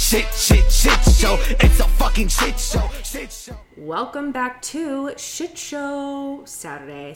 shit show. It's a fucking shit show. Welcome back to Shit Show Saturday.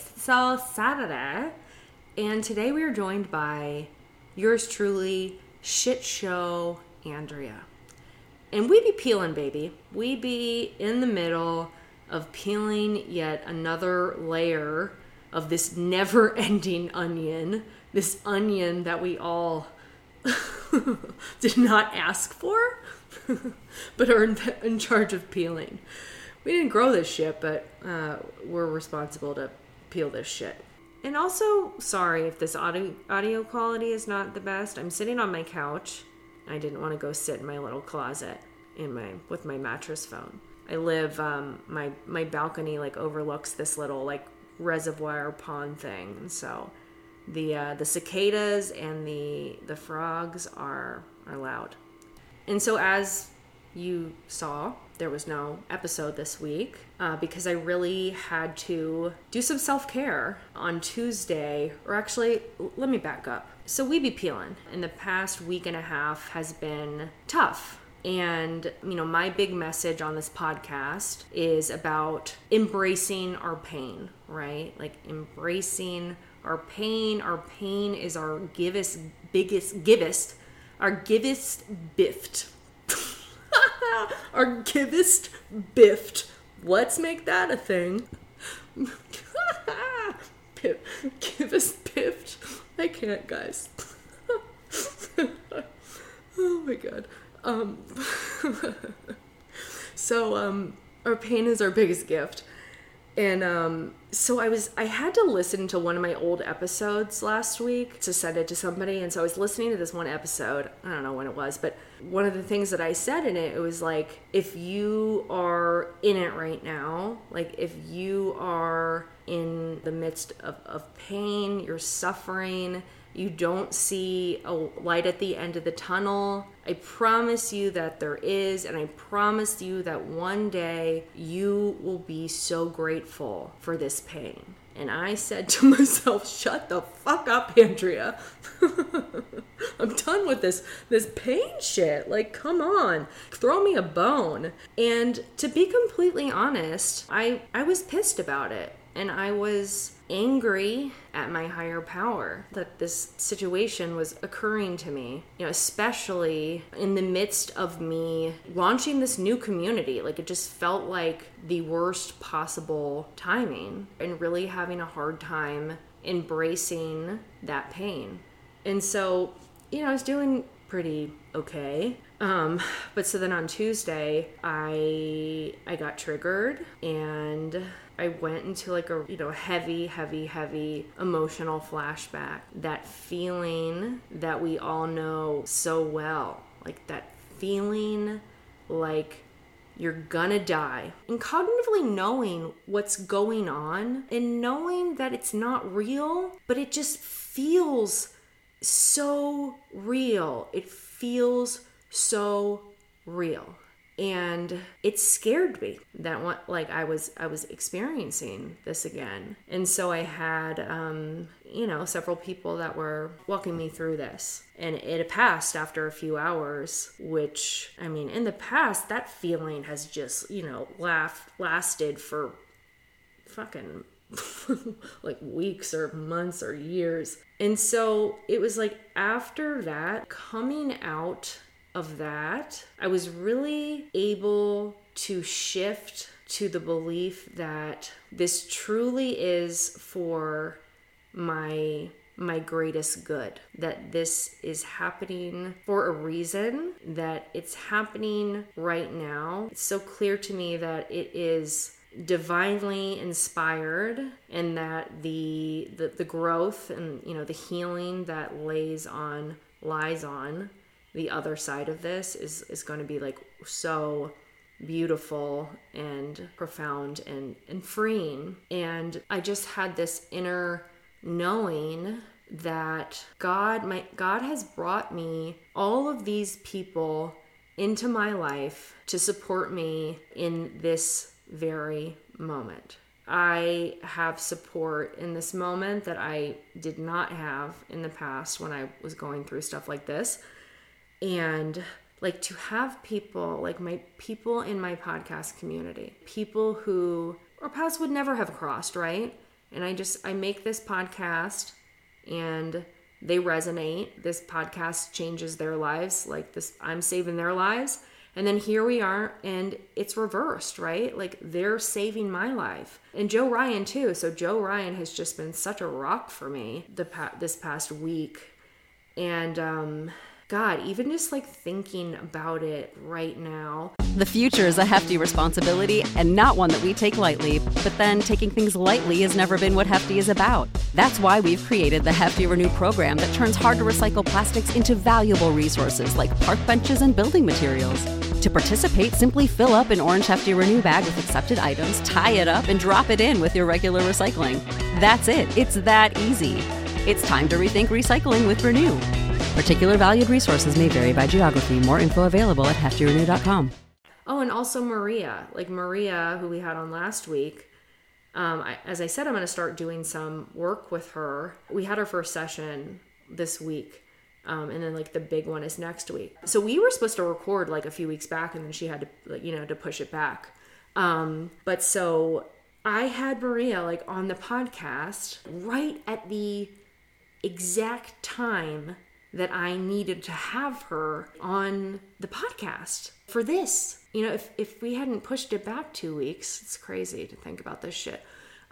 And today we are joined by yours truly, Shit Show Andrea. And we be peeling, baby. We be in the middle of peeling yet another layer of this never-ending onion. This onion that we all did not ask for, but are in charge of peeling. We didn't grow this shit, but we're responsible to peel this shit. And also, sorry if this audio quality is not the best. I'm sitting on my couch. I didn't want to go sit in my little closet with my mattress phone. I live, my balcony overlooks this little reservoir pond thing. And so the cicadas and the frogs are loud. And so as you saw, there was no episode this week because I really had to do some self-care on Tuesday. Or actually, let me back up. So we be peeling. In the past week and a half has been tough. And, my big message on this podcast is about embracing our pain, right? Embracing our pain. Our pain is our givest bift. Our givest bift. Let's make that a thing. Givest bift. I can't, guys. Oh my god. So our pain is our biggest gift. And so I had to listen to one of my old episodes last week to send it to somebody. And so I was listening to this one episode. I don't know when it was, but one of the things that I said in it was if you are in it right now, if you are in the midst of pain, you're suffering, you don't see a light at the end of the tunnel, I promise you that there is, and I promise you that one day you will be so grateful for this pain. And I said to myself, shut the fuck up, Andrea. I'm done with this pain shit. Come on, throw me a bone. And to be completely honest, I was pissed about it. And I was angry at my higher power that this situation was occurring to me, especially in the midst of me launching this new community. It just felt like the worst possible timing and really having a hard time embracing that pain. And so, I was doing pretty okay. But so then on Tuesday, I got triggered and I went into a heavy emotional flashback. That feeling that we all know so well. That feeling you're gonna die. And cognitively knowing what's going on and knowing that it's not real, but it just feels so real. It feels so real. And it scared me that I was experiencing this again. And so I had, several people that were walking me through this. And it passed after a few hours, which, in the past, that feeling has just, lasted for fucking weeks or months or years. And so it was after that, coming out of that, I was really able to shift to the belief that this truly is for my greatest good, that this is happening for a reason, that it's happening right now. It's so clear to me that it is divinely inspired, and that the growth and the healing that lies on the other side of this is going to be so beautiful and profound and freeing. And I just had this inner knowing that God has brought me all of these people into my life to support me in this very moment. I have support in this moment that I did not have in the past when I was going through stuff like this. And like to have people, like my people in my podcast community, people who our paths would never have crossed, right? And I make this podcast and they resonate. This podcast changes their lives. Like this, I'm saving their lives. And then here we are, and it's reversed, right? Like they're saving my life. And Joe Ryan too. So Joe Ryan has just been such a rock for me this past week. And God, even just like thinking about it right now. The future is a hefty responsibility and not one that we take lightly. But then taking things lightly has never been what Hefty is about. That's why we've created the Hefty Renew program that turns hard to recycle plastics into valuable resources like park benches and building materials. To participate, simply fill up an orange Hefty Renew bag with accepted items, tie it up, and drop it in with your regular recycling. That's it. It's that easy. It's time to rethink recycling with Renew. Particular valued resources may vary by geography. More info available at heftyrenew.com. Oh, and also Maria, who we had on last week. As I said, I'm going to start doing some work with her. We had our first session this week. And then like the big one is next week. So we were supposed to record like a few weeks back, and then she had to, to push it back. But so I had Maria like on the podcast right at the exact time that I needed to have her on the podcast for this. If we hadn't pushed it back 2 weeks, it's crazy to think about this shit.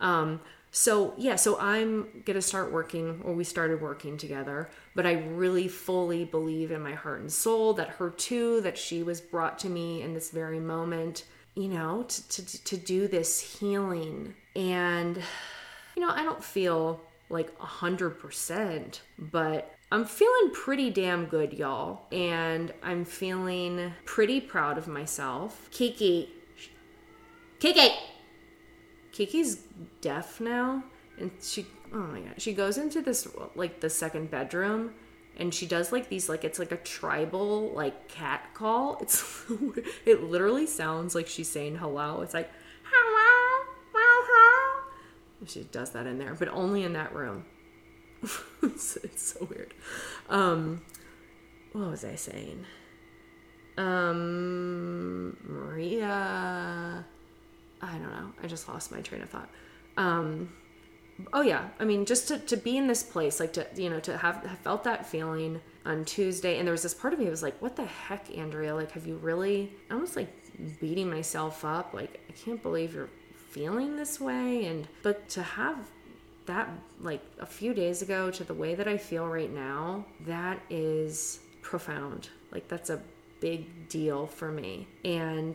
So I'm going to start working, or we started working together, but I really fully believe in my heart and soul that her too, that she was brought to me in this very moment, to do this healing. And, I don't feel like 100%, but I'm feeling pretty damn good, y'all. And I'm feeling pretty proud of myself. Kiki's deaf now, and she goes into this like the second bedroom, and she does like these it's like a tribal like cat call. It literally sounds like she's saying hello. It's like hello, hello. She does that in there, but only in that room. It's so weird. What was I saying? Maria. I don't know. I just lost my train of thought. Just to be in this place, like to have felt that feeling on Tuesday. And there was this part of me that was like, what the heck, Andrea? Like, have you really, almost like beating myself up? Like, I can't believe you're feeling this way. But to have that like a few days ago to the way that I feel right now, that is profound. Like, that's a big deal for me. And,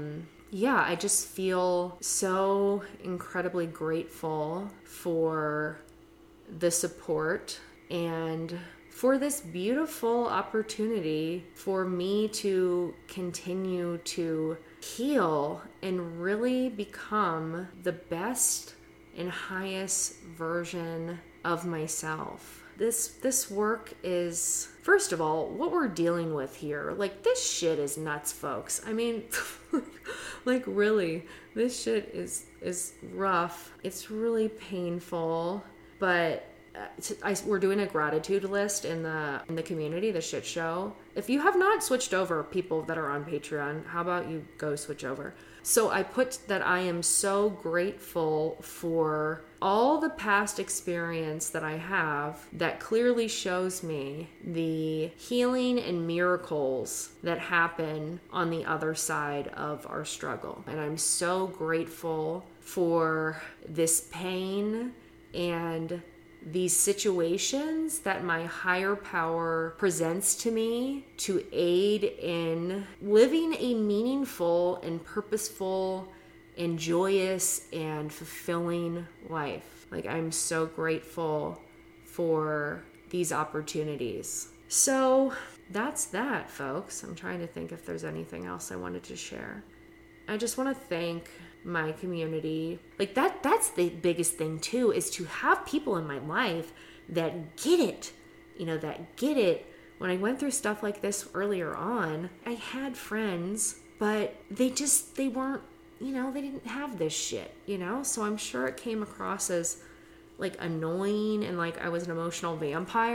I just feel so incredibly grateful for the support and for this beautiful opportunity for me to continue to heal and really become the best and highest version of myself. This work is, first of all, what we're dealing with here. Like, this shit is nuts, folks. I mean, like, really, this shit is rough. It's really painful, but we're doing a gratitude list in the community, the shit show. If you have not switched over, people that are on Patreon, how about you go switch over? So I put that I am so grateful for all the past experience that I have that clearly shows me the healing and miracles that happen on the other side of our struggle. And I'm so grateful for this pain and these situations that my higher power presents to me to aid in living a meaningful and purposeful and joyous and fulfilling life. Like, I'm so grateful for these opportunities. So that's that, folks. I'm trying to think if there's anything else I wanted to share. I just want to thank my community. Like, that's the biggest thing too, is to have people in my life that get it, that get it. When I went through stuff like this earlier on, I had friends, but they weren't, they didn't have this shit, so I'm sure it came across as like annoying and like I was an emotional vampire,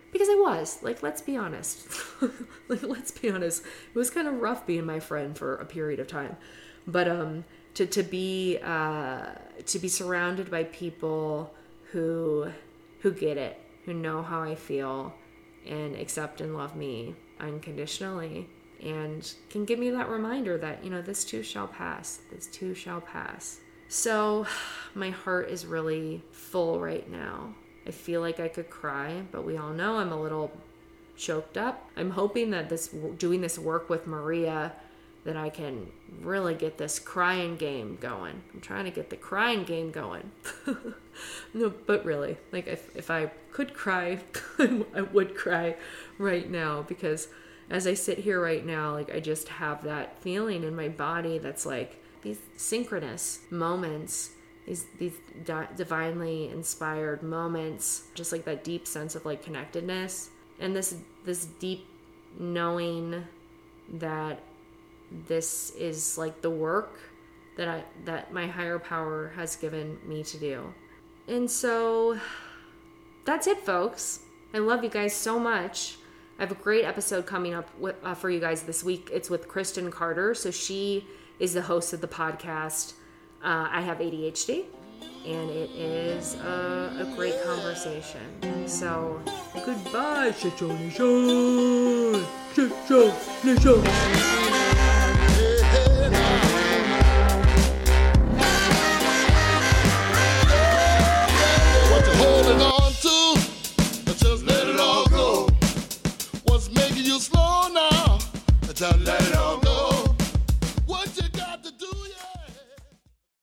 Because I was, like, let's be honest. Let's be honest. It was kind of rough being my friend for a period of time. But to be surrounded by people who get it, who know how I feel and accept and love me unconditionally, and can give me that reminder that, you know, this too shall pass. This too shall pass. So my heart is really full right now. I feel like I could cry, but we all know I'm a little choked up. I'm hoping that doing this work with Maria, that I can really get this crying game going. I'm trying to get the crying game going. No, but really, like, if I could cry, I would cry right now, because as I sit here right now, like, I just have that feeling in my body that's like these synchronous moments, these divinely inspired moments, just like that deep sense of like connectedness, and this deep knowing that this is like the work that my higher power has given me to do. And so that's it, folks. I love you guys so much. I have a great episode coming up for you guys this week. It's with Kristen Carter. So she is the host of the podcast, I Have ADHD. And it is a great conversation. So goodbye, Shit Show Nation. Shit Show Nation.